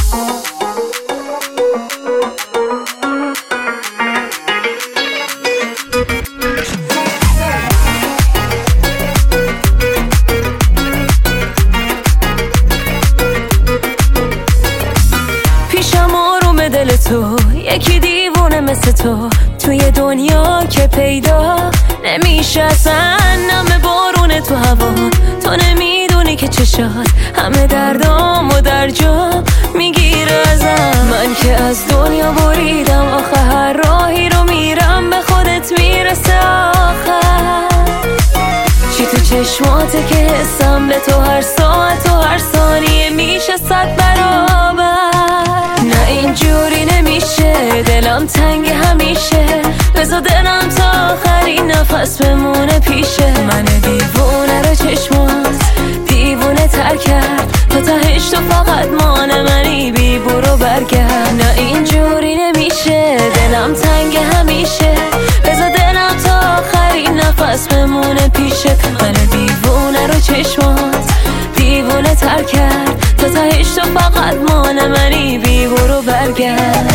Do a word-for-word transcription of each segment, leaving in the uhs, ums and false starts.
پیشم آروم دل تو، یکی دیوونه مثل تو توی دنیا که پیدا نمیشه اصلا. نم بارونه تو هوا، تو نمیدونی که چشات همه دردامو در جا میگیره ازم. من که از دنیا بریدم، آخه هر راهی رو میرم به خودت میرسه آخر. چی تو چشماته که حسم به تو هر ساعت و هر ثانیه میشه صد برابر. نه اینجوری نمیشه، دلم تنگ همیشه، بذار دلم تا آخرین نفس بمونه پیشه. من دیوونه رو چشمات دیوونه تر کرد، تا تهش تو فقط مان منی، بی برو برگرد. نه اینجوری نمیشه، دلم تنگ همیشه، بذار دلم تا آخرین نفس بمونه پیشه. من دیوونه رو چشمات دیوونه تر کرد، تا تهش تو فقط مان منی، بی برو برگرد.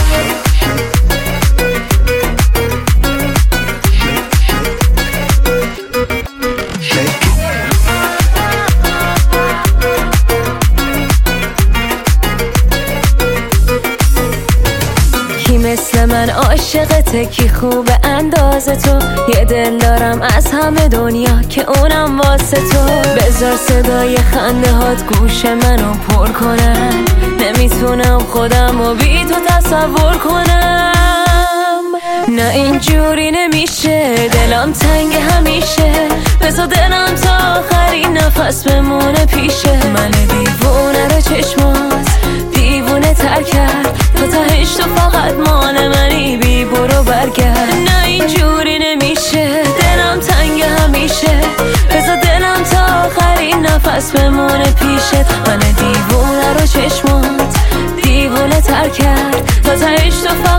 کی مثل من عاشقته، کی خوب اندازه تو. یه دل دارم از همه دنیا که اونم واسه تو. بذار صدای خنده هات گوش منو پر کنن، نمیتونم خودم و بی تو تصور کنم. نه اینجوری نمیشه، دلم تنگ همیشه، بذار دلم تا آخرین نفس بمونه پیشه. من دیوونه رو چشمات دیوونه تر کرد، تا تهش تو فقط مان منی، بی برو برگرد. نه اینجوری نمیشه، دلم تنگ همیشه، بذار دلم تا آخرین نفس بمونه پیشت. من دیوونه رو چشمات دیوونه تر کرد، تا تهش تو فقط